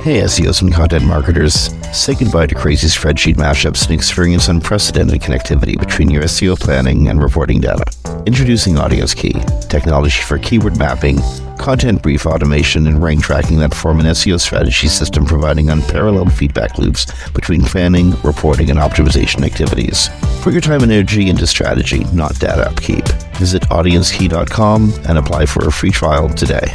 Hey SEOs and content marketers, say goodbye to crazy spreadsheet mashups and experience unprecedented connectivity between your SEO planning and reporting data. Introducing Audience Key, technology for keyword mapping, content brief automation, and rank tracking that form an SEO strategy system providing unparalleled feedback loops between planning, reporting, and optimization activities. Put your time and energy into strategy, not data upkeep. Visit audiencekey.com and apply for a free trial today.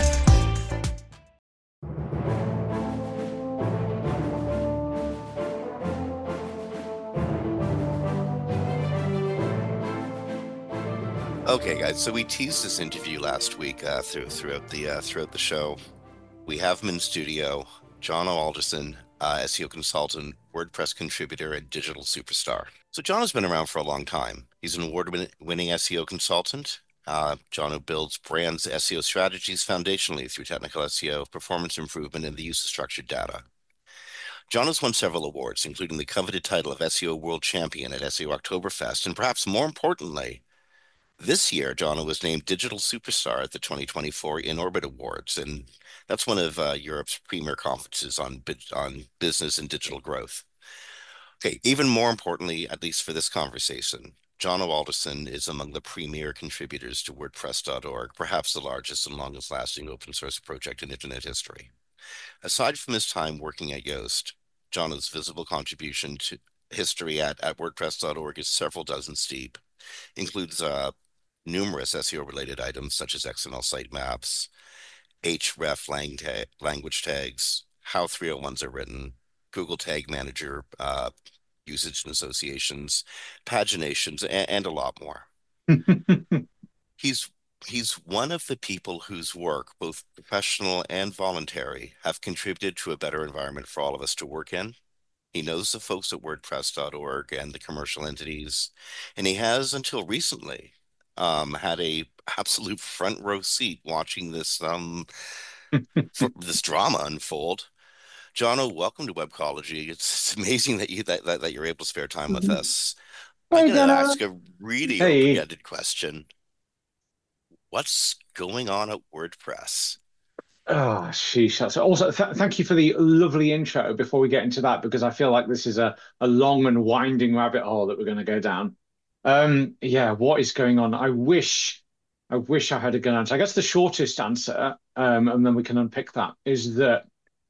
Okay, guys. So we teased this interview last week throughout the show. We have him in studio, John Alderson, SEO consultant, WordPress contributor, and digital superstar. So John has been around for a long time. He's an award-winning SEO consultant. John who builds brands' SEO strategies foundationally through technical SEO, performance improvement, and the use of structured data. John has won several awards, including the coveted title of SEO World Champion at SEO Oktoberfest, and perhaps more importantly, this year, John was named Digital Superstar at the 2024 InOrbit Awards, and that's one of Europe's premier conferences on business and digital growth. Okay, even more importantly, at least for this conversation, John Alderson is among the premier contributors to WordPress.org, perhaps the largest and longest-lasting open-source project in internet history. Aside from his time working at Yoast, John's visible contribution to history at WordPress.org is several dozen deep, includes numerous SEO-related items such as XML sitemaps, href language tags, how 301s are written, Google Tag Manager usage and associations, paginations, and a lot more. He's one of the people whose work, both professional and voluntary, have contributed to a better environment for all of us to work in. He knows the folks at WordPress.org and the commercial entities, and he has, until recently, had a absolute front row seat watching this this drama unfold. Jono, welcome to Webcology. It's amazing that you're able to spare time with us. I'm going to ask a really open-ended question. What's going on at WordPress? Oh, sheesh. So also, thank you for the lovely intro before we get into that, because I feel like this is a long and winding rabbit hole that we're going to go down. Yeah, what is going on? I wish I had a good answer. I guess the shortest answer, and then we can unpick that, is that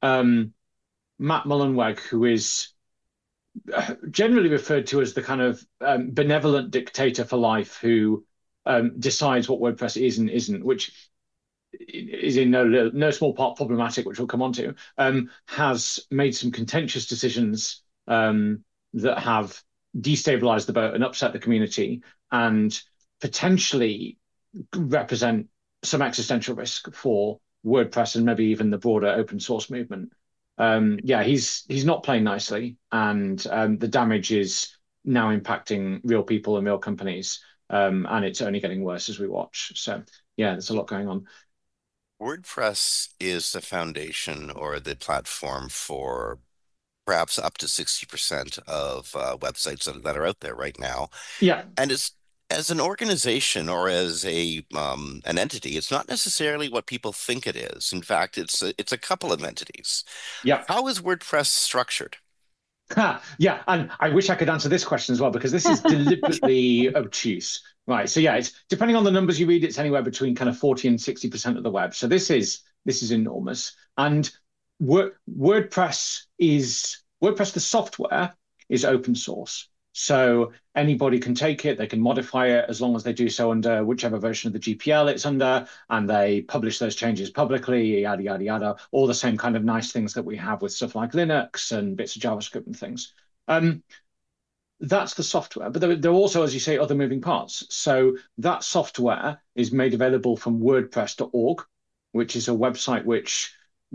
Matt Mullenweg, who is generally referred to as the kind of benevolent dictator for life, who decides what WordPress is and isn't, which is in no small part problematic, which we'll come on to, has made some contentious decisions that have destabilized the boat and upset the community and potentially represent some existential risk for WordPress and maybe even the broader open source movement. Yeah, he's not playing nicely, and the damage is now impacting real people and real companies, and it's only getting worse as we watch. So yeah, there's a lot going on. WordPress is the foundation or the platform for perhaps up to 60% of websites that are out there right now. Yeah. And as an organization or as an entity, it's not necessarily what people think it is. In fact, it's a couple of entities. Yeah. How is WordPress structured? Yeah, and I wish I could answer this question as well, because this is deliberately obtuse. Right. So yeah, it's depending on the numbers you read, it's anywhere between kind of 40 and 60% of the web. So this is enormous. And WordPress the software is open source. So anybody can take it, they can modify it as long as they do so under whichever version of the GPL it's under, and they publish those changes publicly, yada, yada, yada, all the same kind of nice things that we have with stuff like Linux and bits of JavaScript and things. That's the software, but there are also, as you say, other moving parts. So that software is made available from WordPress.org, which is a website which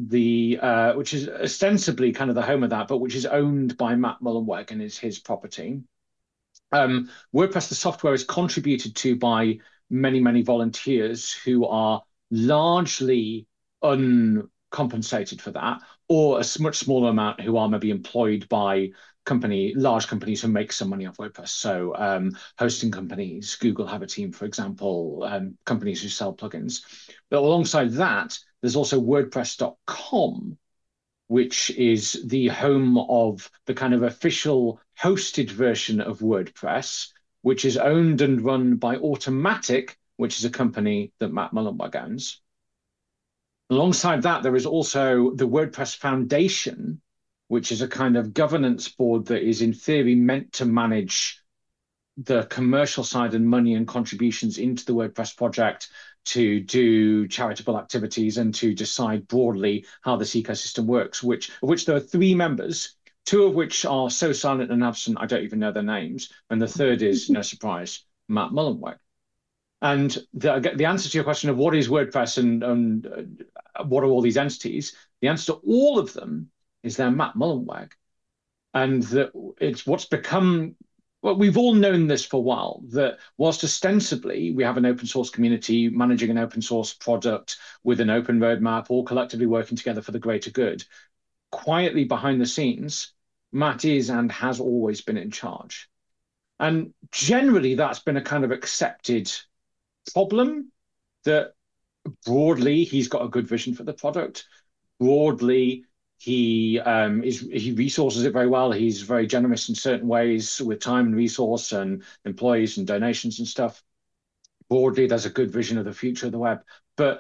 is ostensibly kind of the home of that, but which is owned by Matt Mullenweg and is his property. WordPress, the software, is contributed to by many, many volunteers who are largely uncompensated for that, or a much smaller amount who are maybe employed by large companies who make some money off WordPress. So hosting companies, Google have a team, for example, companies who sell plugins. But alongside that, there's also WordPress.com, which is the home of the kind of official hosted version of WordPress, which is owned and run by Automattic, which is a company that Matt Mullenweg owns. Alongside that, there is also the WordPress Foundation, which is a kind of governance board that is, in theory, meant to manage the commercial side and money and contributions into the WordPress project to do charitable activities and to decide broadly how this ecosystem works, of which there are three members, two of which are so silent and absent I don't even know their names, and the third is, no surprise, Matt Mullenweg. And the answer to your question of what is WordPress and what are all these entities, the answer to all of them is they're Matt Mullenweg. And that it's what's become, well, we've all known this for a while, that whilst ostensibly we have an open source community managing an open source product with an open roadmap, all collectively working together for the greater good, quietly behind the scenes, Matt is and has always been in charge. And generally, that's been a kind of accepted problem that broadly he's got a good vision for the product. Broadly, he resources it very well. He's very generous in certain ways with time and resource and employees and donations and stuff. Broadly, there's a good vision of the future of the web, but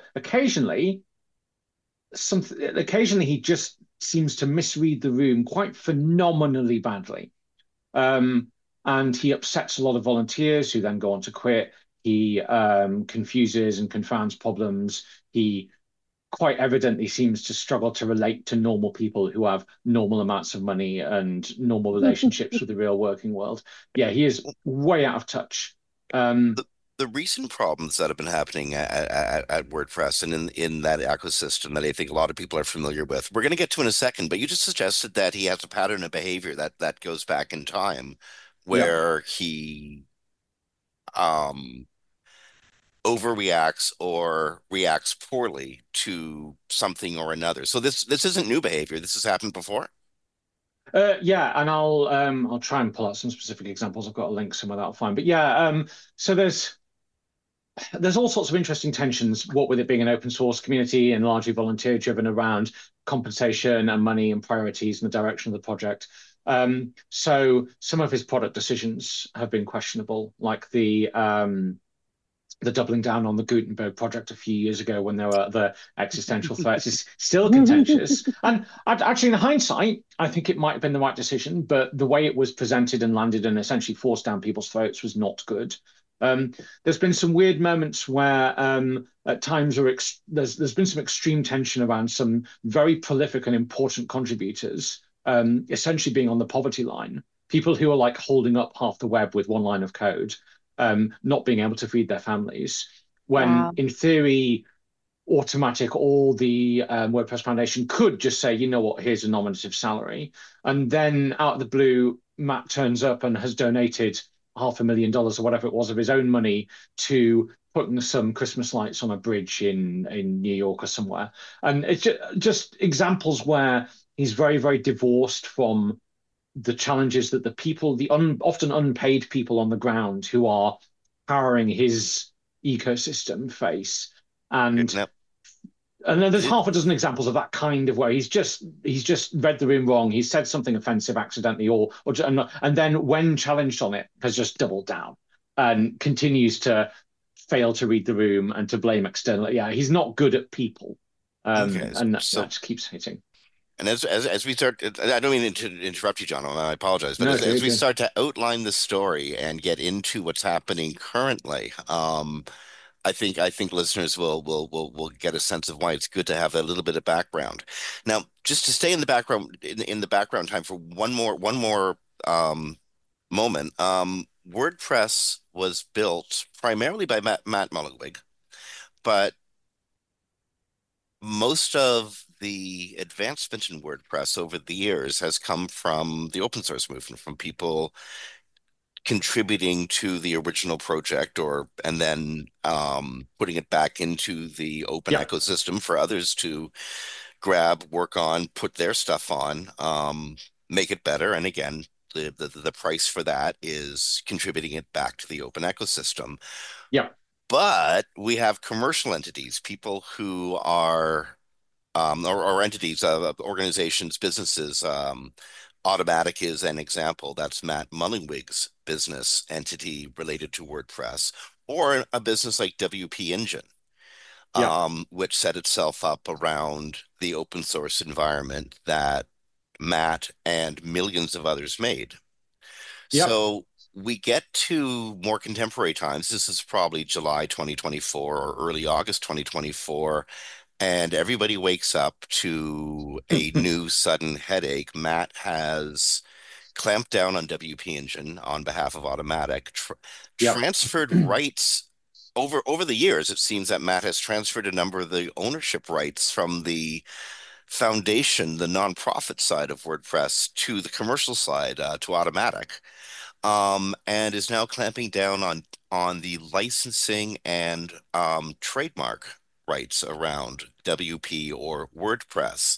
occasionally he just seems to misread the room quite phenomenally badly. And he upsets a lot of volunteers who then go on to quit. He confuses and confounds problems. He quite evidently seems to struggle to relate to normal people who have normal amounts of money and normal relationships with the real working world. Yeah, he is way out of touch. The, the recent problems that have been happening at WordPress and in that ecosystem that I think a lot of people are familiar with, we're going to get to in a second, but you just suggested that he has a pattern of behavior that goes back in time Yeah. where he um overreacts or reacts poorly to something or another. So this isn't new behavior. This has happened before. Yeah, and I'll try and pull out some specific examples. I've got a link somewhere that'll find. But yeah, so there's all sorts of interesting tensions, what with it being an open source community and largely volunteer driven around compensation and money and priorities and the direction of the project. So some of his product decisions have been questionable, like the doubling down on the Gutenberg project a few years ago when there were other existential threats is still contentious. And actually, in hindsight, I think it might have been the right decision, but the way it was presented and landed and essentially forced down people's throats was not good. Um, there's been some weird moments where at times there's been some extreme tension around some very prolific and important contributors, essentially being on the poverty line, people who are like holding up half the web with one line of code, not being able to feed their families. When Wow. in theory, Automattic or the WordPress Foundation could just say, you know what, here's a nominative salary. And then out of the blue, Matt turns up and has donated $500,000 or whatever it was of his own money to putting some Christmas lights on a bridge in New York or somewhere. And it's just examples where he's very, very divorced from the challenges that the people, often unpaid people on the ground who are powering his ecosystem face. And Now, and then there's it, half a dozen examples of that kind of where he's just read the room wrong. He's said something offensive accidentally, and then when challenged on it, has just doubled down and continues to fail to read the room and to blame externally. Yeah, he's not good at people, okay, and that so just keeps hitting. and as we start, I don't mean to interrupt you, John, and I apologize, but No, as we good. start to outline the story and get into what's happening currently, I think listeners will get a sense of why it's good to have a little bit of background. Now, just to stay in the background in the background time for one more moment. WordPress was built primarily by Matt Mullenweg, but most of the advancement in WordPress over the years has come from the open source movement, from people contributing to the original project or and then putting it back into the open Yeah, ecosystem for others to grab, work on, put their stuff on, make it better. And again, the price for that is contributing it back to the open ecosystem. yeah, But we have commercial entities, people who are or entities, organizations, businesses. Automatic is an example. That's Matt Mullenweg's business entity related to WordPress, or a business like WP Engine, Yeah. which set itself up around the open source environment that Matt and millions of others made. Yep. So we get to more contemporary times. This is probably July 2024 or early August 2024, and everybody wakes up to a new sudden headache. Matt has clamped down on WP Engine on behalf of Automatic, Yep. transferred rights over the years. It seems that Matt has transferred a number of the ownership rights from the foundation, the nonprofit side of WordPress, to the commercial side, to Automatic, and is now clamping down on the licensing and trademark rights around WP or WordPress.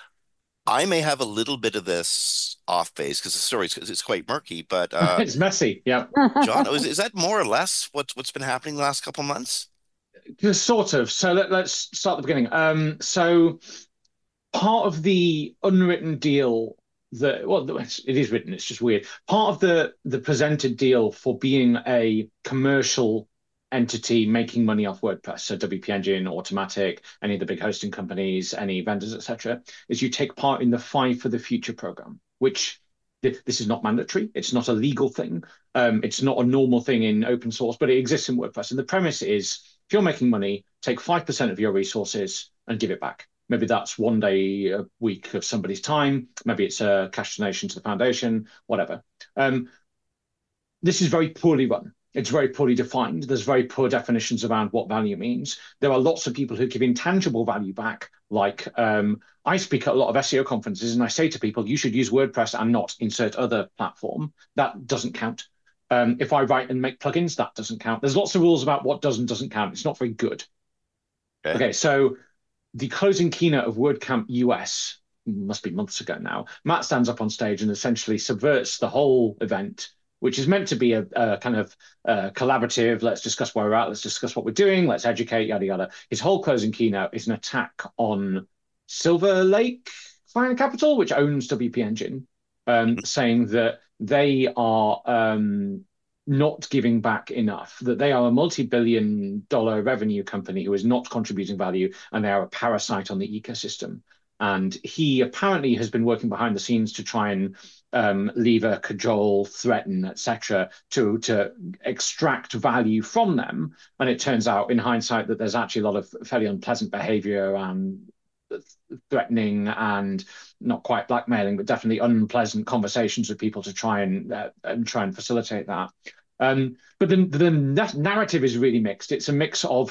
I may have a little bit of this off base because the story is quite murky, but It's messy. Yeah. John, is that more or less what's been happening the last couple of months? Just sort of. So let's start at the beginning. So part of the unwritten deal that, well, it is written, it's just weird. Part of the presented deal for being a commercial entity making money off WordPress, so WP Engine, Automatic, any of the big hosting companies, any vendors, etc., is you take part in the Five for the Future program, which this is not mandatory. It's not a legal thing. It's not a normal thing in open source, but it exists in WordPress. And the premise is if you're making money, take 5% of your resources and give it back. Maybe that's 1 day a week of somebody's time. Maybe it's a cash donation to the foundation, whatever. Um, this is very poorly run. It's very poorly defined. There's very poor definitions around what value means. There are lots of people who give intangible value back. Like I speak at a lot of SEO conferences and I say to people, you should use WordPress and not insert other platform. That doesn't count. If I write and make plugins, that doesn't count. There's lots of rules about what does and doesn't count. It's not very good. Okay. Okay, so the closing keynote of WordCamp US must be months ago now. Matt stands up on stage and essentially subverts the whole event, which is meant to be a kind of collaborative. Let's discuss where we're at. Let's discuss what we're doing. Let's educate. Yada yada. His whole closing keynote is an attack on Silver Lake Fire Capital, which owns WP Engine, saying that they are not giving back enough, that they are a multi-billion-dollar revenue company who is not contributing value, and they are a parasite on the ecosystem. And he apparently has been working behind the scenes to try and lever, cajole, threaten, etc., to extract value from them. And it turns out, in hindsight, that there's actually a lot of fairly unpleasant behavior and threatening and not quite blackmailing, but definitely unpleasant conversations with people to try and facilitate that. But the narrative is really mixed. It's a mix of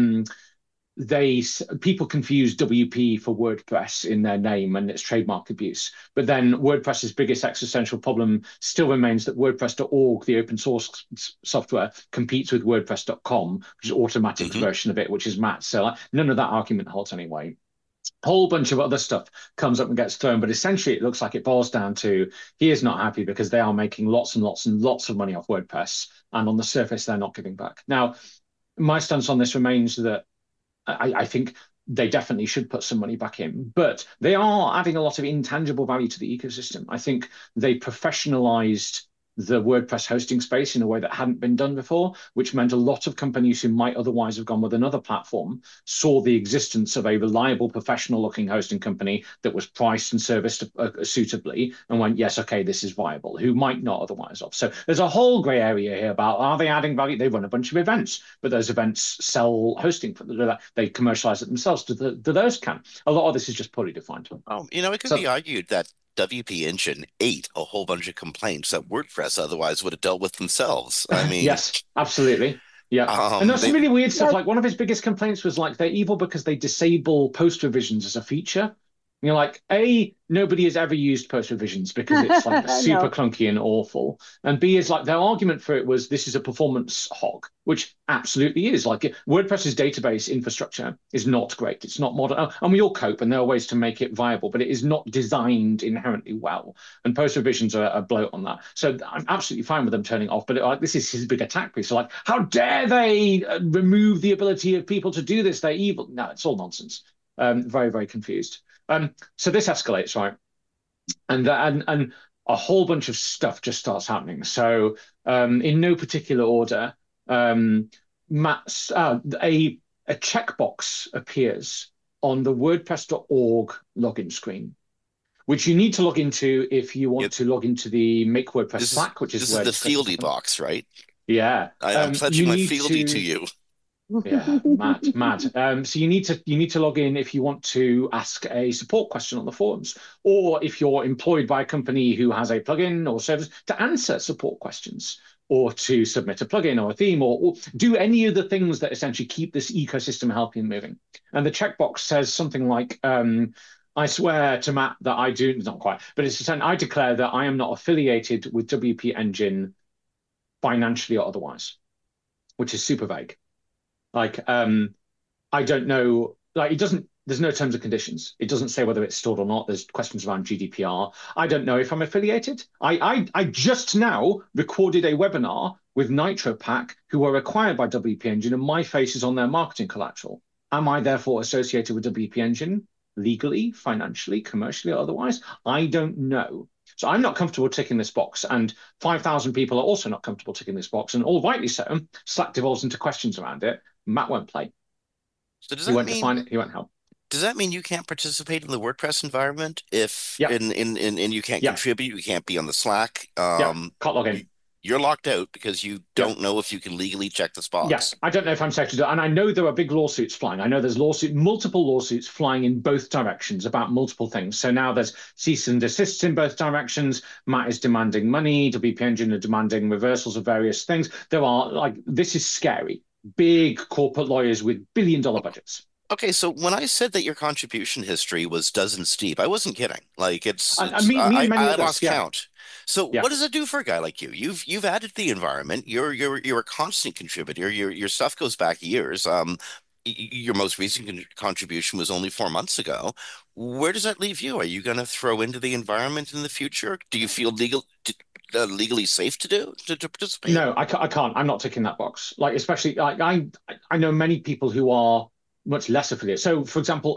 people confuse WP for WordPress in their name and it's trademark abuse. But then WordPress's biggest existential problem still remains that WordPress.org, the open source software, competes with WordPress.com, which is Automatic's version of it, which is Matt. So none of that argument holds anyway. Whole bunch of other stuff comes up and gets thrown, but essentially it looks like it boils down to he is not happy because they are making lots and lots and lots of money off WordPress, and on the surface they're not giving back. Now, my stance on this remains that I think they definitely should put some money back in, but they are adding a lot of intangible value to the ecosystem. I think they professionalized the WordPress hosting space in a way that hadn't been done before, which meant a lot of companies who might otherwise have gone with another platform saw the existence of a reliable, professional-looking hosting company that was priced and serviced suitably and went, yes, okay, this is viable, who might not otherwise have. So there's a whole gray area here about, are they adding value? They run a bunch of events, but those events sell hosting for them. They commercialize it themselves. Do those count? A lot of this is just poorly defined. Oh, it could be argued that WP Engine ate a whole bunch of complaints that WordPress otherwise would have dealt with themselves. I mean, yes, absolutely. Yeah. And there's some they really weird stuff. Like one of his biggest complaints was like they're evil because they disable post revisions as a feature. And you're like, A, nobody has ever used post revisions because it's like super clunky and awful. And B is like their argument for it was this is a performance hog, which absolutely is. Like WordPress's database infrastructure is not great. It's not modern. And we all cope and there are ways to make it viable, but it is not designed inherently well. And post revisions are a bloat on that. So I'm absolutely fine with them turning off, but this is his big attack piece. So like, how dare they remove the ability of people to do this? They're evil. No, it's all nonsense. very, very confused. So this escalates, right? And a whole bunch of stuff just starts happening. So in no particular order, Matt's a checkbox appears on the WordPress.org login screen, which you need to log into if you want It, to log into the Make WordPress this is Slack, which is this is where the discussions Fieldy happen. box, right? Yeah. I'm pledging You my need Fieldy to to you. Yeah, mad. So you need to log in if you want to ask a support question on the forums, or if you're employed by a company who has a plugin or service to answer support questions, or to submit a plugin or a theme, or do any of the things that essentially keep this ecosystem healthy and moving. And the checkbox says something like, "I swear to Matt that I do," not quite, but it's saying, "I declare that I am not affiliated with WP Engine financially or otherwise," which is super vague. Like, I don't know. Like, it doesn't. There's no terms and conditions. It doesn't say whether it's stored or not. There's questions around GDPR. I don't know if I'm affiliated. I just now recorded a webinar with NitroPack, who are acquired by WP Engine, and my face is on their marketing collateral. Am I therefore associated with WP Engine legally, financially, commercially, or otherwise? I don't know. So I'm not comfortable ticking this box, and 5,000 people are also not comfortable ticking this box, and all rightly so. Slack devolves into questions around it. Matt won't play. So does He that won't define mean it. He won't help. does that mean you can't participate in the WordPress environment if Yeah, and you can't yeah, contribute, you can't be on the Slack. yeah. Can't log in. You're locked out because you Yeah, don't know if you can legally check this yeah. box. I don't know if I'm safe to do it. And I know there are big lawsuits flying. I know there's multiple lawsuits flying in both directions about multiple things. So now there's cease and desists in both directions. Matt is demanding money. WP Engine are demanding reversals of various things. This is scary. Big corporate lawyers with billion-dollar budgets. Okay, so when I said that your contribution history was dozens deep, I wasn't kidding. Like And me and many I others. lost Yeah, count. So yeah. what does it do for a guy like you? You've added the environment. You're a constant contributor. Your stuff goes back years. Your most recent contribution was only 4 months ago. Where does that leave you? Are you going to throw into the environment in the future? Do you feel legally safe to participate? No, I can't. I'm not ticking that box. Like, especially, I know many people who are much less affiliated. So, for example,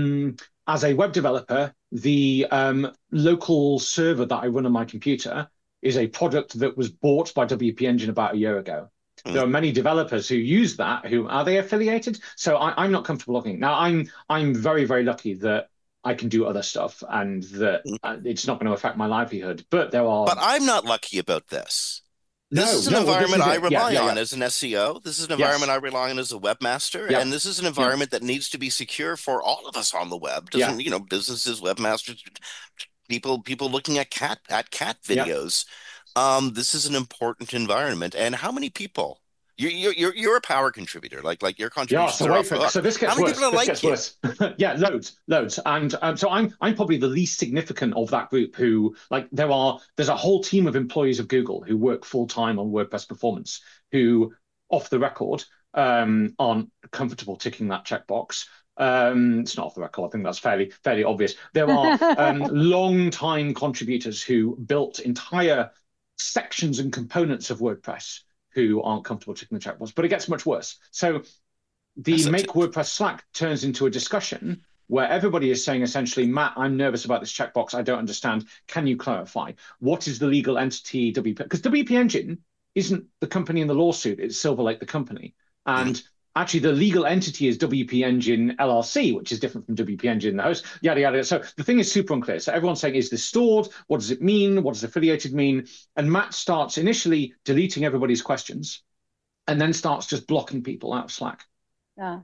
as a web developer, the local server that I run on my computer is a product that was bought by WP Engine about a year ago. Hmm. There are many developers who use that. Who are they affiliated? So I'm not comfortable logging. Now, I'm very, very lucky that I can do other stuff and that it's not going to affect my livelihood. But there are But I'm not lucky about this. This no, is an no. Well, this environment is I it. Yeah, rely yeah, on yeah. as an SEO. This is an environment Yes. I rely on as a webmaster, Yeah. and this is an Yeah. environment that needs to be secure for all of us on the web. Yeah. Doesn't, businesses, webmasters, people looking at cat Yeah. videos. This is an important environment. And how many people? You're a power contributor. Like your Yeah. contributions So are wait off the for it. So hook. this How gets many people worse. are This like gets you? worse. Yeah, loads, loads. And so I'm probably the least significant of that group who like there's a whole team of employees of Google who work full time on WordPress performance who off the record aren't comfortable ticking that checkbox. It's not off the record. I think that's fairly obvious. There are long time contributors who built entire sections and components of WordPress who aren't comfortable ticking the checkbox. But it gets much worse. So the So, Make WordPress Slack turns into a discussion where everybody is saying essentially, Matt, I'm nervous about this checkbox. I don't understand. Can you clarify? What is the legal entity WP? Because WP Engine isn't the company in the lawsuit, it's Silver Lake, the company. mhm. And actually, the legal entity is WP Engine LLC, which is different from WP Engine, the host, yada, yada. So the thing is super unclear. So everyone's saying, is this stored? What does it mean? What does affiliated mean? And Matt starts initially deleting everybody's questions and then starts just blocking people out of Slack. Yeah.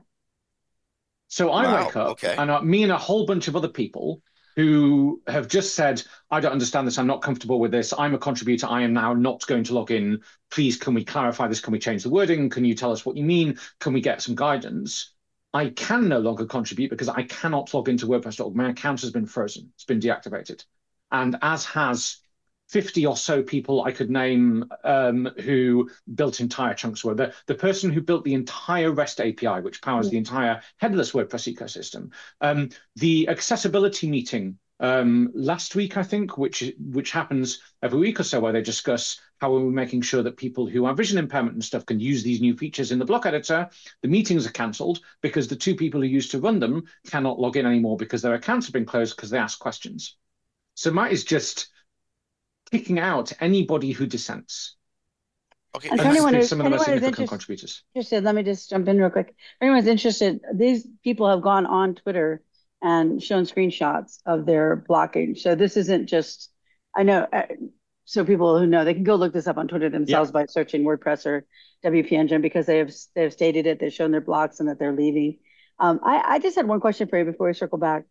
So I Wow. wake up Okay. and me and a whole bunch of other people who have just said, I don't understand this. I'm not comfortable with this. I'm a contributor. I am now not going to log in. Please, can we clarify this? Can we change the wording? Can you tell us what you mean? Can we get some guidance? I can no longer contribute because I cannot log into WordPress.org. My account has been frozen. It's been deactivated. And as has 50 or so people I could name who built entire chunks of work. The person who built the entire REST API, which powers the entire headless WordPress ecosystem. The accessibility meeting last week, I think, which happens every week or so, where they discuss how are we making sure that people who have vision impairment and stuff can use these new features in the block editor. The meetings are cancelled because the two people who used to run them cannot log in anymore because their accounts have been closed because they asked questions. So Matt is just kicking out anybody who dissents. Okay. And for anyone who's contributors. Interested, let me just jump in real quick. If anyone's interested, these people have gone on Twitter and shown screenshots of their blocking. So this isn't just, I know, so people who know, they can go look this up on Twitter themselves by searching WordPress or WP Engine, because they have stated it, they've shown their blocks and that they're leaving. I just had one question for you before we circle back.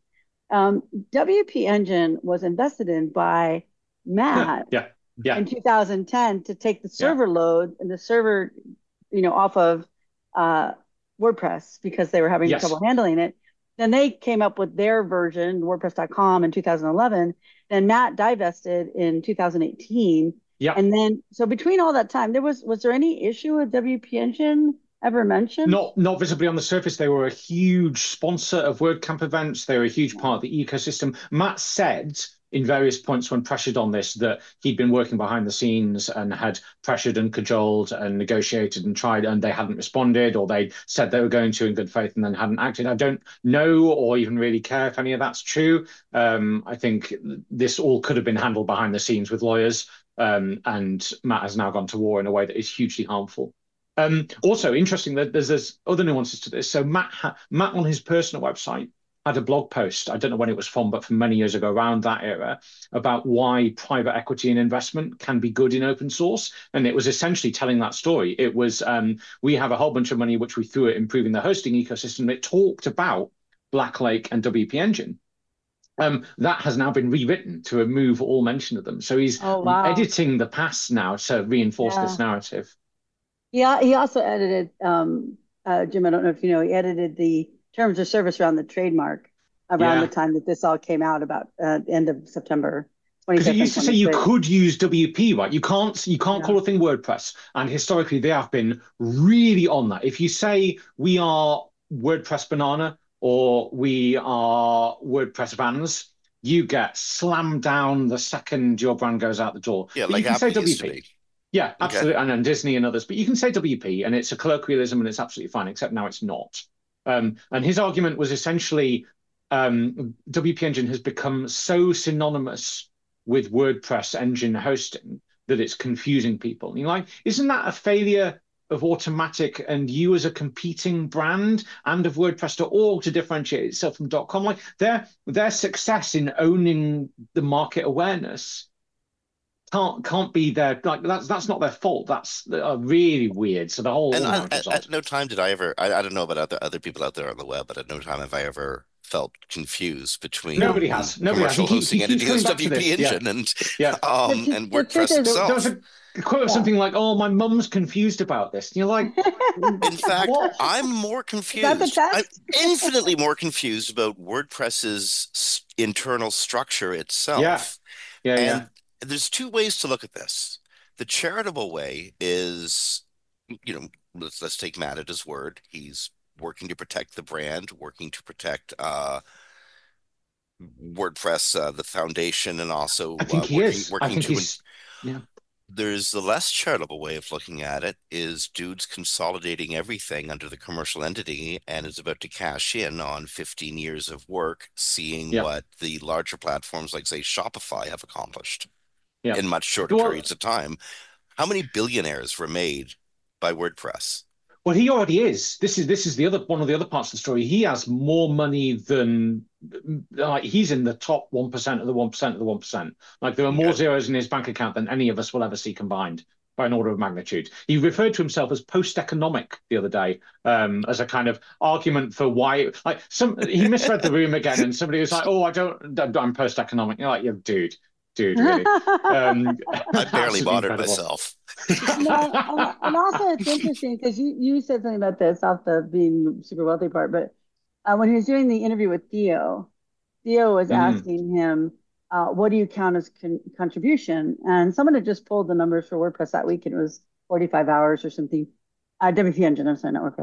WP Engine was invested in by Matt in 2010 to take the server load and the server, off of WordPress because they were having trouble handling it. Then they came up with their version, WordPress.com, in 2011. Then Matt divested in 2018. Yeah. And then, so between all that time, was there any issue with WP Engine ever mentioned? Not visibly on the surface. They were a huge sponsor of WordCamp events. They were a huge part of the ecosystem. Matt said in various points when pressured on this that he'd been working behind the scenes and had pressured and cajoled and negotiated and tried, and they hadn't responded, or they said they were going to in good faith and then hadn't acted. I don't know or even really care if any of that's true. I think this all could have been handled behind the scenes with lawyers, and Matt has now gone to war in a way that is hugely harmful. Also interesting that there's other nuances to this. So Matt on his personal website had a blog post, I don't know when it was from, but from many years ago, around that era, about why private equity and investment can be good in open source. And it was essentially telling that story. It was, we have a whole bunch of money which we threw at improving the hosting ecosystem. It talked about Blacklake and WP Engine. That has now been rewritten to remove all mention of them. So he's editing the past now to reinforce this narrative. Yeah, he also edited, Jim, I don't know if you know, he edited the terms of service around the trademark around the time that this all came out, about end of September. Because it used to say you could use WP, right? You can't call a thing WordPress, and historically they have been really on that. If you say we are WordPress Banana or we are WordPress Vans, you get slammed down the second your brand goes out the door. Yeah, but like you can say WP. Yeah, absolutely, Okay. and then Disney and others. But you can say WP, and it's a colloquialism, and it's absolutely fine. Except now it's not. And his argument was essentially WP Engine has become so synonymous with WordPress engine hosting that it's confusing people. And you're like, isn't that a failure of Automattic and you as a competing brand, and of WordPress.org to differentiate itself from .com? Like their success in owning the market awareness can't be their, like, that's not their fault. That's really weird. So the whole at no time did I ever, I don't know about other people out there on the web, but at no time have I ever felt confused between nobody has commercial hosting entity as WP Engine and WordPress itself. There was a quote of something like, "Oh, my mum's confused about this." And you're like, in fact, what? I'm more confused. I'm infinitely more confused about WordPress's internal structure itself. Yeah. There's two ways to look at this. The charitable way is, let's take Matt at his word. He's working to protect the brand, working to protect WordPress, the foundation, and also I think he is. There's the less charitable way of looking at it is dude's consolidating everything under the commercial entity and is about to cash in on 15 years of work, seeing what the larger platforms like, say, Shopify have accomplished in much shorter periods of time. How many billionaires were made by WordPress? Well, he already is. This is the other one of the other parts of the story. He has more money than, like, he's in the top 1% of the 1% of the 1%. Like, there are more zeros in his bank account than any of us will ever see combined, by an order of magnitude. He referred to himself as post-economic the other day, as a kind of argument for why, like, he misread the room again, and somebody was like, "Oh, I'm post-economic." You're like, "Yeah, dude, really." I barely bought it myself. No, and also it's interesting because you said something about this off the being super wealthy part, but when he was doing the interview with Theo was asking him, what do you count as contribution? And someone had just pulled the numbers for WordPress that week, and it was 45 hours or something. WP Engine, I'm sorry, not WordPress.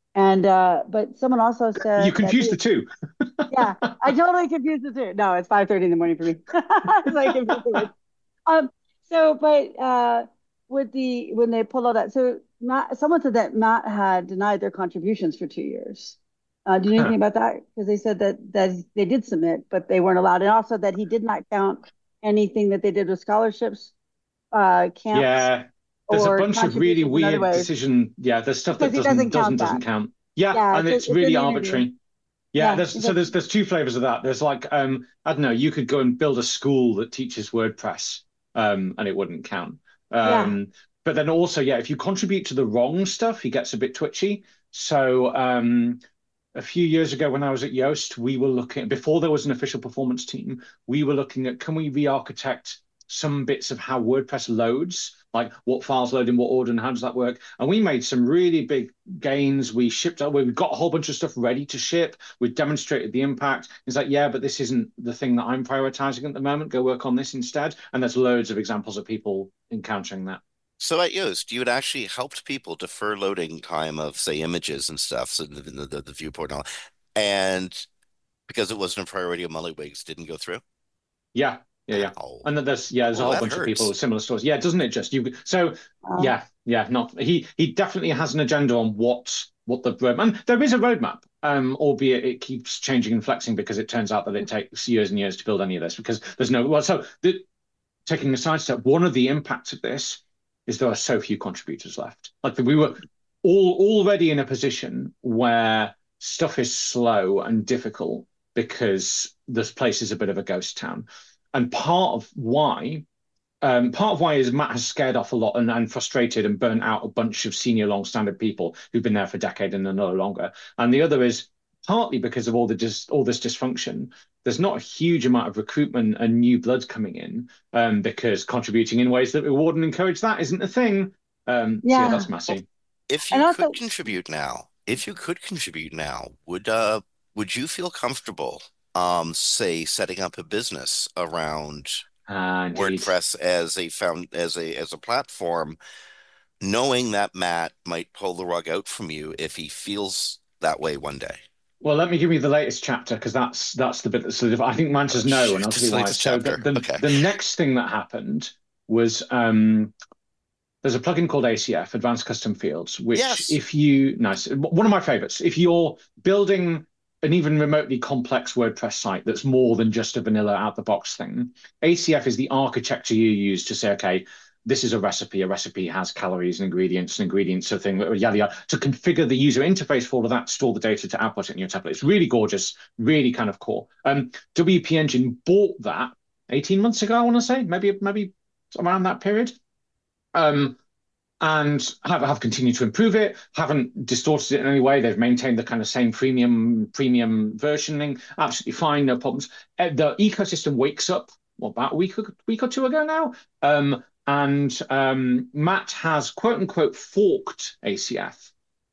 And but someone also You said that confused the two. yeah, I totally confused the two. No, it's 5:30 in the morning for me. It's like confusing. Um, so but with the when they pulled all that, so Matt, someone said that Matt had denied their contributions for 2 years. Do you know anything about that? Because they said that they did submit, but they weren't allowed, and also that he did not count anything that they did with scholarships, camps, Yeah, there's a or bunch of really contributions in other weird ways decision. Yeah, there's stuff because that he doesn't count doesn't that. count. Yeah, Yeah, and it's it's in really the interview. arbitrary. Yeah, Yeah, there's so there's two flavors of that. There's like I don't know, you could go and build a school that teaches WordPress, and it wouldn't count. yeah, But then also, yeah, if you contribute to the wrong stuff, he gets a bit twitchy. So a few years ago when I was at Yoast, we were looking, before there was an official performance team, we were looking at can we re-architect some bits of how WordPress loads, like what files load in what order and how does that work? And we made some really big gains. We shipped out, we've got a whole bunch of stuff ready to ship. We demonstrated the impact. It's like, yeah, but this isn't the thing that I'm prioritizing at the moment. Go work on this instead. And there's loads of examples of people encountering that. So at Yoast, you had actually helped people defer loading time of, say, images and stuff, so the viewport and all, and because it wasn't a priority of Mullywig's, didn't go through. Yeah, yeah, yeah. Oh, And then there's a well, whole that bunch of people hurts. with similar stories. Yeah, doesn't it just you? So uh, yeah, yeah. Not he definitely has an agenda on what the roadmap. And there is a roadmap, albeit it keeps changing and flexing because it turns out that it takes years and years to build any of this because there's no well. So taking a side step, one of the impacts of this is there are so few contributors left. Like we were already in a position where stuff is slow and difficult because this place is a bit of a ghost town. And part of why is Matt has scared off a lot and frustrated and burnt out a bunch of senior long-standing people who've been there for a decade and are no longer. And the other is partly because of all this dysfunction. There's not a huge amount of recruitment and new blood coming in because contributing in ways that reward and encourage that isn't a thing. So yeah, that's yeah, Well, messy. if and you could also contribute now, would you feel comfortable, say, setting up a business around Indeed. WordPress as a platform, knowing that Matt might pull the rug out from you if he feels that way one day? Well, let me give you the latest chapter because that's the bit that's sort of I think Oh, Manta's no, and shoot, I'll tell this you why. latest So chapter. Okay. the next thing that happened was there's a plugin called ACF, Advanced Custom Fields, which Yes. if you nice one of my favorites, if you're building an even remotely complex WordPress site that's more than just a vanilla out the box thing, ACF is the architecture you use to say, okay, this is a recipe. A recipe has calories and ingredients of thing, yada yada, to configure the user interface for all of that, store the data to output it in your template. It's really gorgeous, really kind of cool. WP Engine bought that 18 months ago, I want to say, maybe around that period. Um, and have continued to improve it, haven't distorted it in any way. They've maintained the kind of same premium versioning, absolutely fine, no problems. The ecosystem wakes up about a week or two ago now, and Matt has quote unquote forked ACF.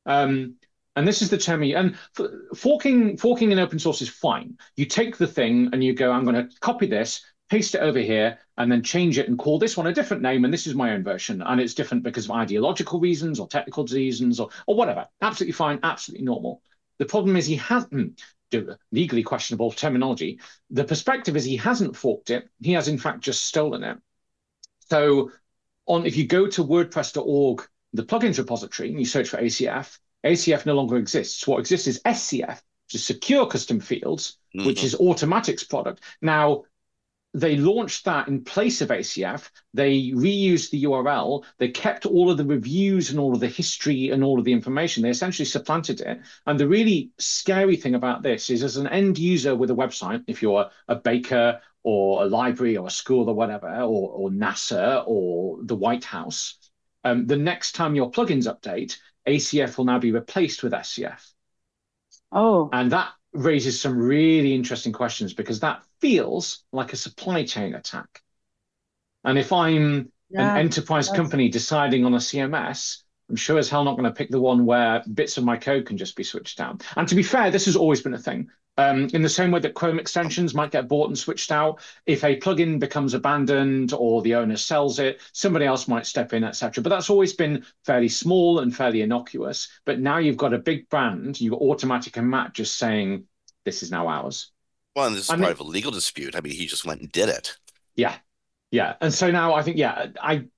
And this is the term, and forking in open source is fine. You take the thing and you go, I'm going to copy this, paste it over here, and then change it and call this one a different name. And this is my own version. And it's different because of ideological reasons or technical reasons or whatever. Absolutely fine, absolutely normal. The problem is he hasn't, legally questionable terminology. The perspective is he hasn't forked it. He has, in fact, just stolen it. So if you go to WordPress.org, the plugins repository, and you search for ACF, ACF no longer exists. What exists is SCF, which is Secure Custom Fields, which Hmm. is Automattic's product. Now, they launched that in place of ACF. They reused the URL. They kept all of the reviews and all of the history and all of the information. They essentially supplanted it. And the really scary thing about this is, as an end user with a website, if you're a baker or a library or a school or whatever, or NASA or the White House, the next time your plugins update, ACF will now be replaced with SCF. oh And that raises some really interesting questions because that feels like a supply chain attack. And if I'm an yeah, enterprise that's company deciding on a CMS, I'm sure as hell not going to pick the one where bits of my code can just be switched down. And to be fair, this has always been a thing. In the same way that Chrome extensions might get bought and switched out, if a plugin becomes abandoned or the owner sells it, somebody else might step in, etc. But that's always been fairly small and fairly innocuous. But now you've got a big brand, you've got Automattic and Matt just saying, this is now ours. Well, and this is part of a legal dispute. I mean, he just went and did it. Yeah. Yeah. And so now I think, yeah,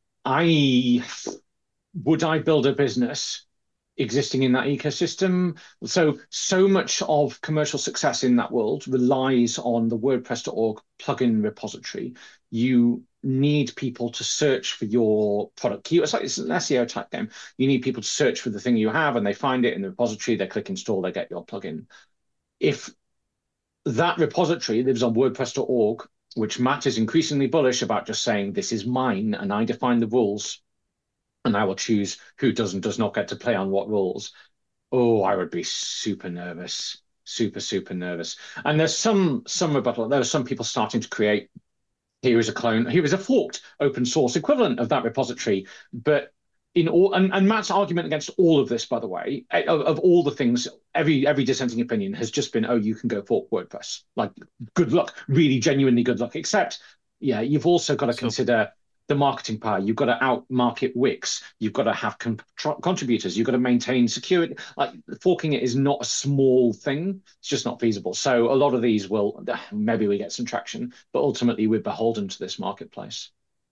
I would I build a business existing in that ecosystem? So much of commercial success in that world relies on the WordPress.org plugin repository. You need people to search for your product. It's like it's an SEO type game. You need people to search for the thing you have, and they find it in the repository. They click install, they get your plugin. If that repository lives on WordPress.org, which Matt is increasingly bullish about, just saying this is mine and I define the rules, and I will choose who does and does not get to play on what rules. Oh, I would be super nervous, super nervous. And there's some rebuttal. There are some people starting to create. Here is a clone. Here is a forked open source equivalent of that repository. But in all, and Matt's argument against all of this, by the way, of all the things, every dissenting opinion has just been, oh, you can go fork WordPress. Like, good luck, really genuinely good luck. Except, yeah, you've also got to consider the marketing power. You've got to outmarket Wix. You've got to have contributors. You've got to maintain security. Like, forking it is not a small thing. It's just not feasible. So a lot of these will, maybe we get some traction, but ultimately we're beholden to this marketplace.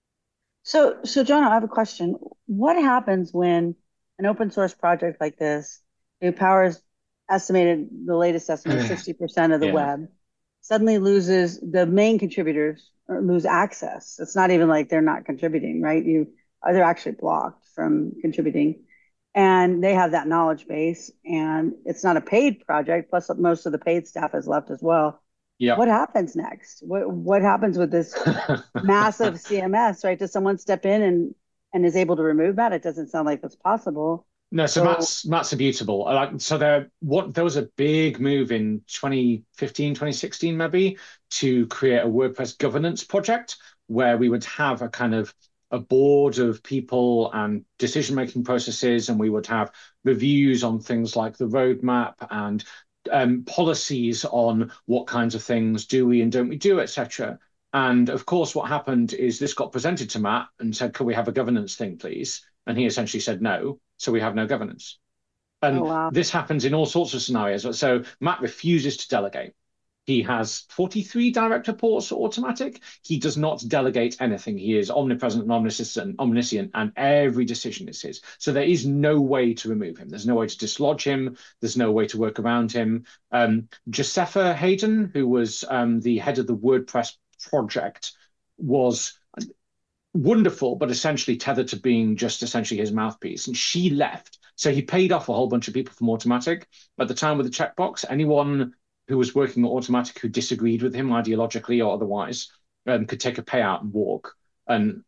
So John, I have a question. What happens when an open source project like this, who powers estimated, the latest estimate, 60% of the web, suddenly loses the main contributors or lose access? It's not even like they're not contributing, right? They're actually blocked from contributing, and they have that knowledge base, and it's not a paid project. Plus, most of the paid staff has left as well. Yeah. What happens next? What happens with this massive CMS, right? Does someone step in and is able to remove that? It doesn't sound like that's possible. No, so Matt's immutable. There was a big move in 2015, 2016 maybe, to create a WordPress governance project where we would have a kind of a board of people and decision-making processes, and we would have reviews on things like the roadmap and policies on what kinds of things do we and don't we do, etc. And of course, what happened is this got presented to Matt and said, "Can we have a governance thing, please?" And he essentially said no, so we have no governance. And this happens in all sorts of scenarios. So Matt refuses to delegate. He has 43 direct reports to Automattic. He does not delegate anything. He is omnipresent and omniscient, and every decision is his. So there is no way to remove him. There's no way to dislodge him. There's no way to work around him. Josepha Haydn, who was the head of the WordPress project, was wonderful, but essentially tethered to being just essentially his mouthpiece. And she left. So he paid off a whole bunch of people from Automattic. At the time with the checkbox, anyone who was working at Automattic who disagreed with him ideologically or otherwise could take a payout and walk. And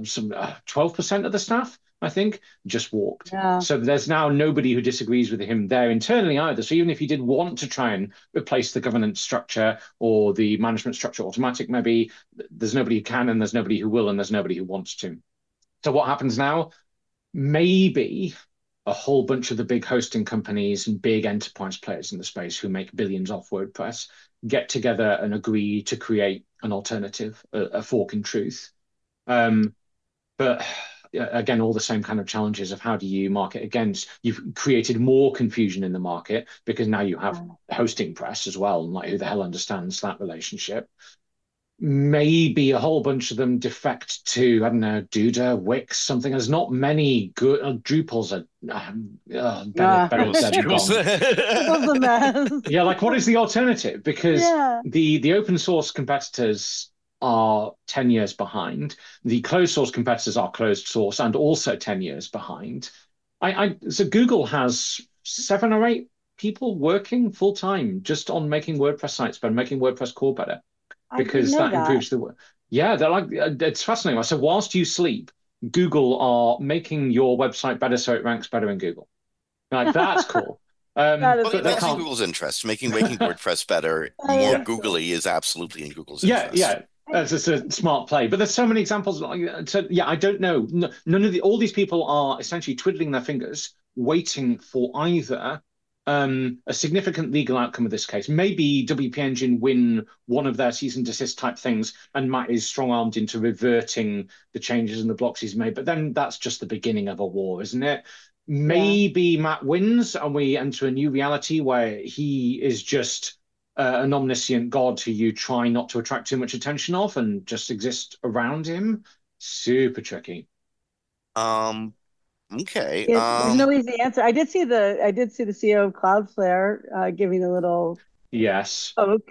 12% of the staff, I think, just walked. Yeah. So there's now nobody who disagrees with him there internally either. So even if he did want to try and replace the governance structure or the management structure Automattic, maybe there's nobody who can, and there's nobody who will, and there's nobody who wants to. So what happens now? Maybe a whole bunch of the big hosting companies and big enterprise players in the space who make billions off WordPress get together and agree to create an alternative, a fork in truth. But again, all the same kind of challenges of how do you market against. You've created more confusion in the market because now you have hosting press as well, and like who the hell understands that relationship? Maybe a whole bunch of them defect to, I don't know, Duda, Wix, something. There's not many good Drupals are better yeah, like what is the alternative? Because the open source competitors are 10 years behind. The closed source competitors are closed source and also 10 years behind. So Google has 7 or 8 people working full time just on making WordPress sites better, making WordPress core better. Because that improves the. Yeah, they're like, it's fascinating. So whilst you sleep, Google are making your website better so it ranks better in Google. Like, that's cool. That's in Google's interest. Making WordPress better, more googly is absolutely in Google's interest. Yeah. That's just a smart play. But there's so many examples. So yeah, I don't know. None of all these people are essentially twiddling their fingers, waiting for either a significant legal outcome of this case. Maybe WP Engine win one of their cease and desist type things, and Matt is strong armed into reverting the changes and the blocks he's made. But then that's just the beginning of a war, isn't it? Yeah. Maybe Matt wins and we enter a new reality where he is just an omniscient god who you try not to attract too much attention of and just exist around him. Super tricky. Um, okay. There's no easy answer. I did see the CEO of Cloudflare giving a little Yes. poke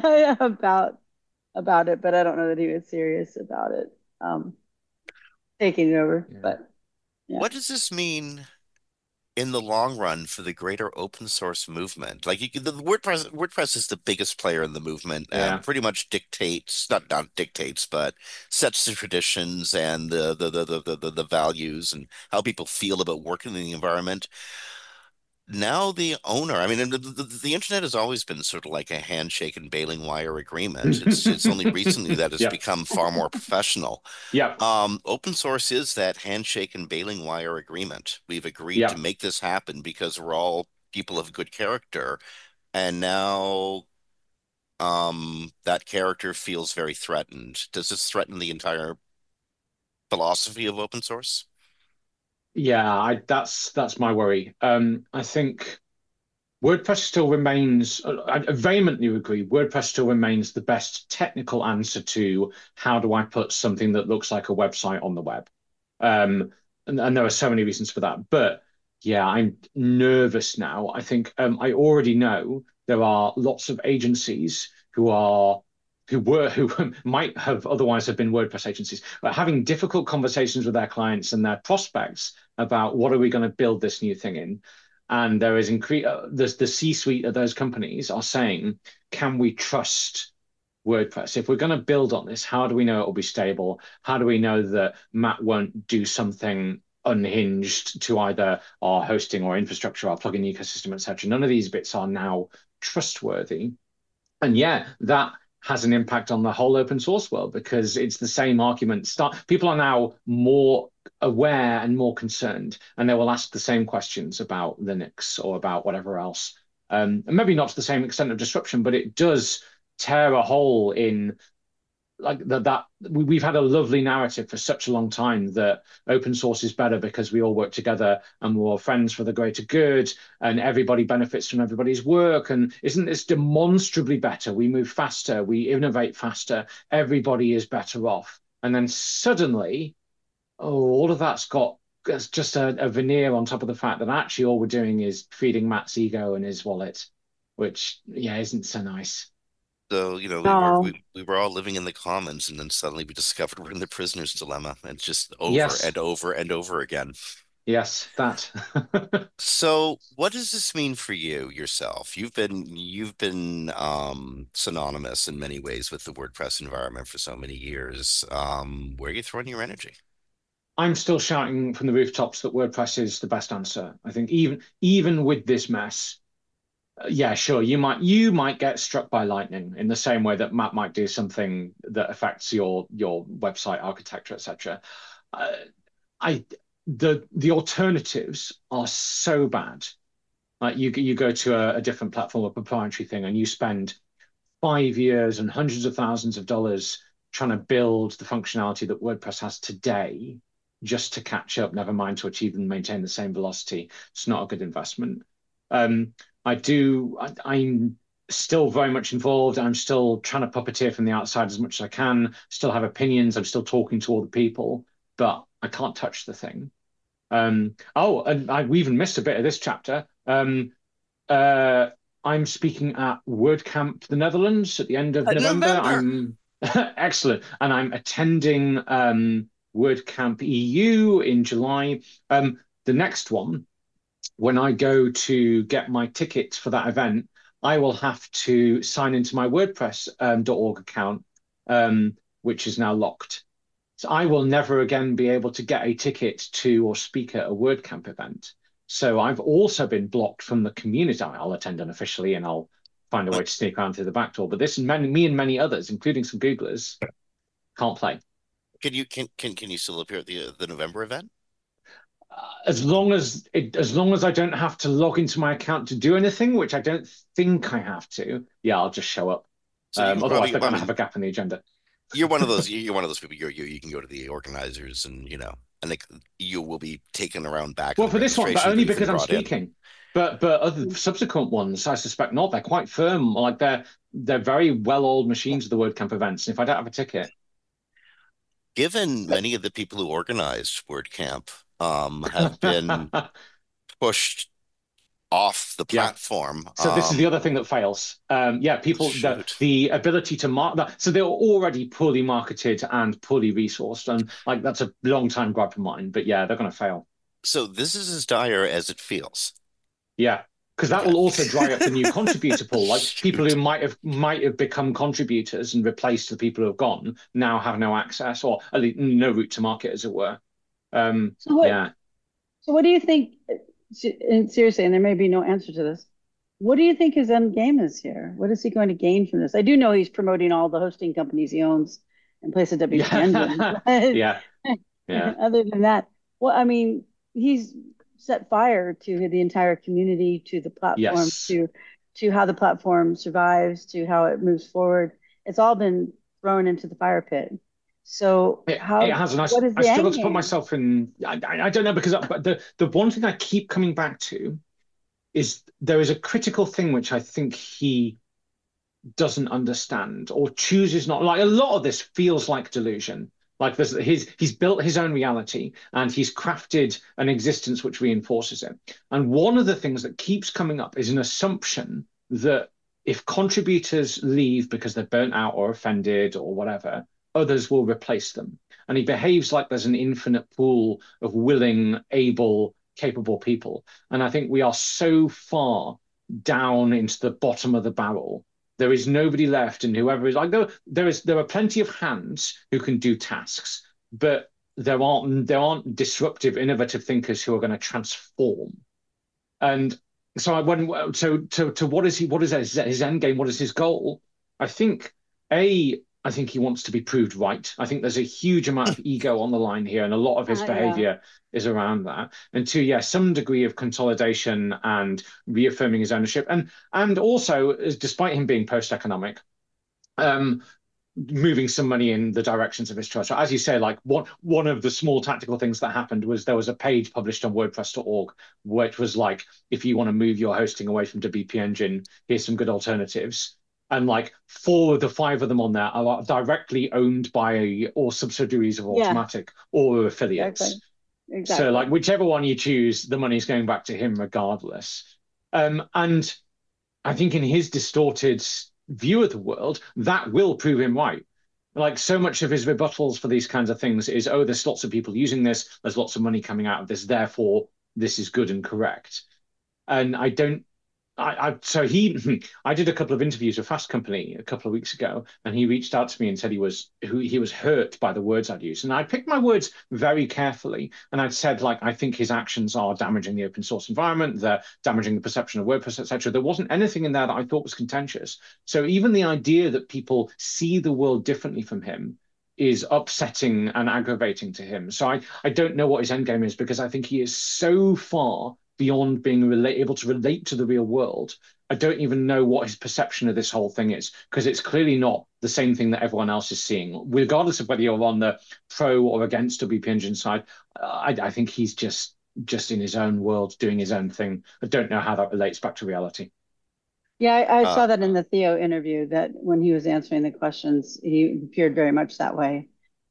about it, but I don't know that he was serious about it, taking it over. Yeah. But yeah, What does this mean in the long run for the greater open source movement? Like the WordPress is the biggest player in the movement and Yeah. pretty much dictates, not dictates, but sets the traditions and the values and how people feel about working in the environment. Now the owner, I mean, the internet has always been sort of like a handshake and baling wire agreement. It's only recently that it's Yeah. become far more professional. Yeah. Open source is that handshake and baling wire agreement. We've agreed to Yeah. make this happen because we're all people of good character, and now that character feels very threatened. Does this threaten the entire philosophy of open source? Yeah, that's my worry. I think WordPress still remains, I vehemently agree, WordPress still remains the best technical answer to how do I put something that looks like a website on the web. Um, and there are so many reasons for that. But yeah, I'm nervous now. I think I already know there are lots of agencies who might have otherwise have been WordPress agencies, but having difficult conversations with their clients and their prospects about what are we going to build this new thing in. And there is the C-suite of those companies are saying, can we trust WordPress? If we're going to build on this, how do we know it will be stable? How do we know that Matt won't do something unhinged to either our hosting or infrastructure, our plugin ecosystem, etc.? None of these bits are now trustworthy. And yeah, that has an impact on the whole open source world because it's the same argument. People are now more aware and more concerned, and they will ask the same questions about Linux or about whatever else. And maybe not to the same extent of disruption, but it does tear a hole in like that we've had a lovely narrative for such a long time that open source is better because we all work together and we're all friends for the greater good and everybody benefits from everybody's work. And isn't this demonstrably better? We move faster, we innovate faster, everybody is better off. And then suddenly, oh, all of that's got it's just a veneer on top of the fact that actually all we're doing is feeding Matt's ego and his wallet, which yeah isn't so nice. So, oh, we were all living in the commons, and then suddenly we discovered we're in the prisoner's dilemma, and just over Yes, and over and over again. yes, that. So, what does this mean for you yourself? You've been synonymous in many ways with the WordPress environment for so many years. Where are you throwing your energy? I'm still shouting from the rooftops that WordPress is the best answer. I think even with this mess, yeah, sure, you might get struck by lightning in the same way that Matt might do something that affects your website architecture, etc. Uh, I the alternatives are so bad. Like you go to a different platform, a proprietary thing, and you spend 5 years and hundreds of thousands of dollars trying to build the functionality that WordPress has today just to catch up, never mind to achieve and maintain the same velocity. It's not a good investment. Um, I'm still very much involved. I'm still trying to puppeteer from the outside as much as I can, still have opinions. I'm still talking to all the people, but I can't touch the thing. We even missed a bit of this chapter. Uh, I'm speaking at WordCamp the Netherlands at the end of November. November. I'm excellent, and I'm attending WordCamp EU in July. The next one, when I go to get my ticket for that event, I will have to sign into my WordPress .org account, which is now locked. So I will never again be able to get a ticket to or speak at a WordCamp event. So I've also been blocked from the community. I'll attend unofficially and I'll find a way to sneak around through the back door. But this and me and many others, including some Googlers, can't play. Can you still appear at the November event? as long as I don't have to log into my account to do anything, which I don't think I have to, yeah, I'll just show up. So you can Otherwise, probably, they're I going to have mean, a gap in the agenda. you're one of those people. You can go to the organizers and and you will be taken around back of Well, the for this one, but registration only booth and because I'm brought in. speaking. But other subsequent ones, I suspect not. They're quite firm. Like they're very well-oiled machines of the WordCamp events. And if I don't have a ticket, Given many of the people who organized WordCamp have been pushed off the yeah. platform, So this is the other thing that fails. Yeah, people shoot. the ability to mark that. So they're already poorly marketed and poorly resourced, and like that's a long time gripe of mine. But yeah, they're going to fail. So this is as dire as it feels. Yeah, because that Okay. will also dry up the new contributor pool. Like people who Shoot. might have become contributors and replaced the people who have gone now have no access or at least no route to market, as it were. So what Yeah. so what do you think, and seriously, and there may be no answer to this. What do you think his end game is here? What is he going to gain from this? I do know he's promoting all the hosting companies he owns in place of WP Engine. Yeah. Yeah. Yeah. Other than that, well, I mean, he's set fire to the entire community, to the platform, Yes. to how the platform survives, to how it moves forward. It's all been thrown into the fire pit. So It has, and what is I the struggle end to put game? myself in. I don't know because but the one thing I keep coming back to is there is a critical thing which I think he doesn't understand or chooses not. Like a lot of this feels like delusion. Like he's built his own reality and he's crafted an existence which reinforces it. And one of the things that keeps coming up is an assumption that if contributors leave because they're burnt out or offended or whatever, others will replace them. And he behaves like there's an infinite pool of willing, able, capable people. And I think we are so far down into the bottom of the barrel. There is nobody left, and whoever is like there are plenty of hands who can do tasks, but there aren't disruptive, innovative thinkers who are going to transform. And so I when so to what is his end game? What is his goal? I think I think he wants to be proved right. I think there's a huge amount of ego on the line here, and a lot of his Yeah. behavior is around that. And two, yeah, some degree of consolidation and reaffirming his ownership, and also, despite him being post-economic, um, moving some money in the directions of his choice. So as you say, like one of the small tactical things that happened was there was a page published on WordPress.org, which was like, if you want to move your hosting away from WP Engine, here's some good alternatives. And like four of the five of them on there are directly owned by or subsidiaries of Yeah, Automatic or exactly. affiliates. So like Exactly. whichever one you choose, the money's going back to him regardless. And I think in his distorted view of the world, that will prove him right. Like so much of his rebuttals for these kinds of things is, oh, there's lots of people using this, there's lots of money coming out of this, therefore this is good and correct. And I don't so I did a couple of interviews with Fast Company a couple of weeks ago, and he reached out to me and said he was hurt by the words I'd used, and I picked my words very carefully, and I'd said like I think his actions are damaging the open source environment, they're damaging the perception of WordPress, etc. There wasn't anything in there that I thought was contentious. So even the idea that people see the world differently from him is upsetting and aggravating to him. So I don't know what his end game is because I think he is so far beyond being able to relate to the real world. I don't even know what his perception of this whole thing is because it's clearly not the same thing that everyone else is seeing, regardless of whether you're on the pro or against WP Engine side. I think he's just in his own world doing his own thing. I don't know how that relates back to reality. Yeah, I Uh, saw that in the Theo interview that when he was answering the questions, he appeared very much that way.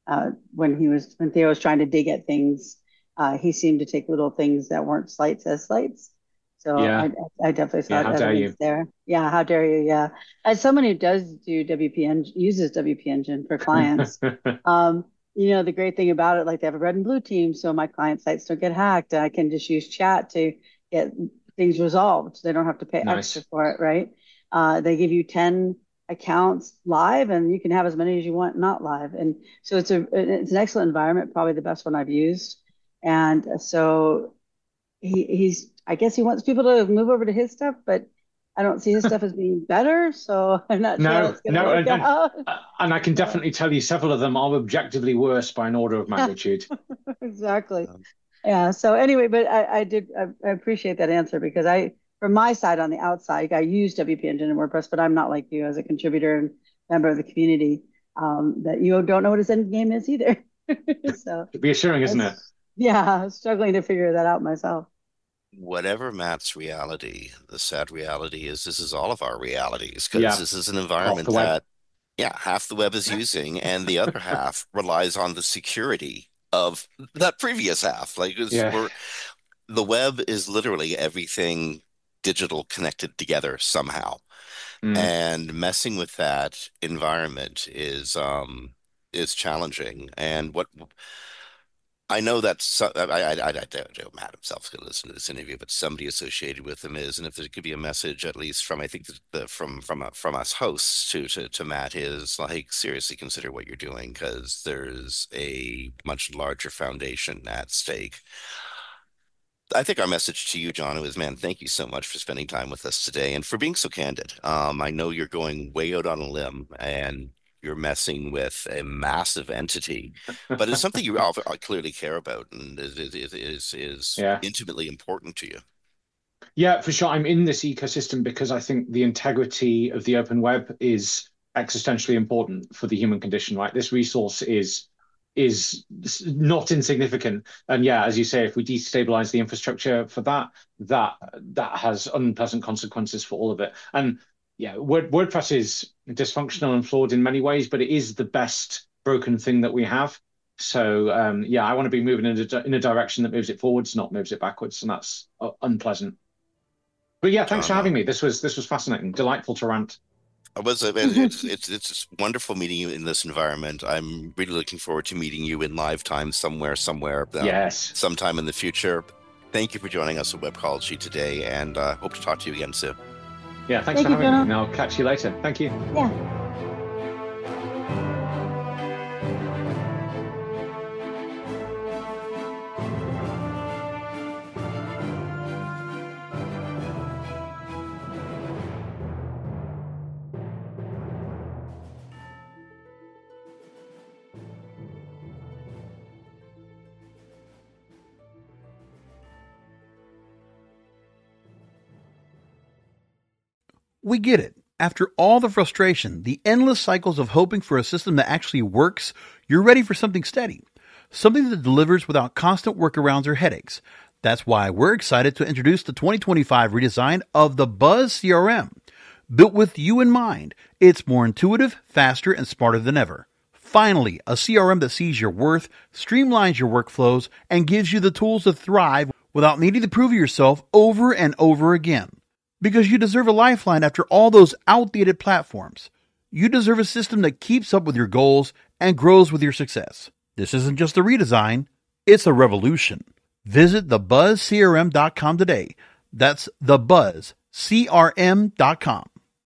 When Theo was trying to dig at things, he seemed to take little things that weren't slights as slights. So Yeah, I definitely yeah. saw How dare evidence you? there. Yeah, how dare you? Yeah, as someone who does do WP Engine, uses WP Engine for clients, um, the great thing about it, like they have a red and blue team, so my client sites don't get hacked. I can just use chat to get things resolved. They don't have to pay extra Nice. for it, right? They give you 10 accounts live and you can have as many as you want not live. And so it's an excellent environment, probably the best one I've used. And so I guess he wants people to move over to his stuff, but I don't see his stuff as being better. So I'm not sure how No, that's going to no, work out. and I can Uh, definitely tell you several of them are objectively worse by an order of magnitude. exactly. um, Yeah. So anyway, but I appreciate that answer because from my side on the outside, I use WP Engine and WordPress, but I'm not like you as a contributor and member of the community, that you don't know what his end game is either. So reassuring, isn't it? Yeah, I was struggling to figure that out myself. Whatever Matt's reality, the sad reality is this is all of our realities because Yeah. this is an Off environment the web. that, yeah, half the web is using, and the other half relies on the security of that previous half. Like Yeah. the web is literally everything digital connected together somehow. Mm. And messing with that environment is challenging. And what I know that I don't know Matt himself is going to listen to this interview, but somebody associated with him is, and if there could be a message at least from I think from us hosts to Matt is like seriously consider what you're doing because there's a much larger foundation at stake. I think our message to you, John, is, man, thank you so much for spending time with us today and for being so candid. I know you're going way out on a limb and you're messing with a massive entity, but it's something you all clearly care about and is Yeah. intimately important to you. Yeah, for sure. I'm in this ecosystem because I think the integrity of the open web is existentially important for the human condition, right? This resource is not insignificant. And yeah, as you say, if we destabilize the infrastructure for that has unpleasant consequences for all of it. And yeah, WordPress is dysfunctional and flawed in many ways, but it is the best broken thing that we have. So yeah, I want to be moving in a direction that moves it forwards, not moves it backwards, and that's unpleasant. But yeah, thanks for John, having me. This was fascinating, delightful to rant. it's wonderful meeting you in this environment. I'm really looking forward to meeting you in live time somewhere, Yes. sometime in the future. Thank you for joining us at Webcology today, and hope to talk to you again soon. Yeah, thanks for having me. And I'll catch you later. Thank you. Yeah. We get it. After all the frustration, the endless cycles of hoping for a system that actually works, you're ready for something steady. Something that delivers without constant workarounds or headaches. That's why we're excited to introduce the 2025 redesign of the Buzz CRM. Built with you in mind, it's more intuitive, faster, and smarter than ever. Finally, a CRM that sees your worth, streamlines your workflows, and gives you the tools to thrive without needing to prove yourself over and over again. Because you deserve a lifeline after all those outdated platforms. You deserve a system that keeps up with your goals and grows with your success. This isn't just a redesign, it's a revolution. Visit thebuzzcrm.com today. That's thebuzzcrm.com.